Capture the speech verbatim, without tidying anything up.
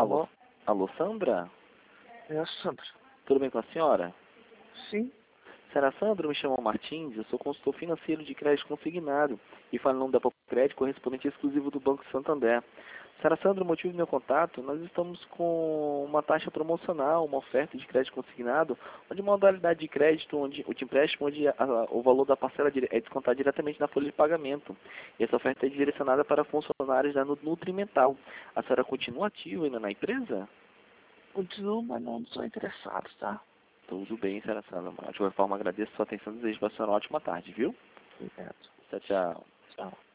Alô? Alô? Alô, Sandra? É a Sandra. Tudo bem com a senhora? Sim. Senhora Sandra, me chamo Martins, eu sou consultor financeiro de crédito consignado e falo em nome da Papo Crédito, correspondente exclusivo do Banco Santander. Senhora Sandra, o motivo do meu contato, nós estamos com uma taxa promocional, uma oferta de crédito consignado, onde uma modalidade de crédito, onde o de empréstimo, onde a, a, o valor da parcela dire- é descontado diretamente na folha de pagamento. E essa oferta é direcionada para funcionários da Nu- Nutrimental. A senhora continua ativa ainda na empresa? Continuo, mas não sou interessado, tá? Tudo bem, senhora Sandra. De qualquer forma, agradeço a sua atenção e desejo para a senhora uma ótima tarde, viu? Obrigado. Tchau, tchau. Tchau.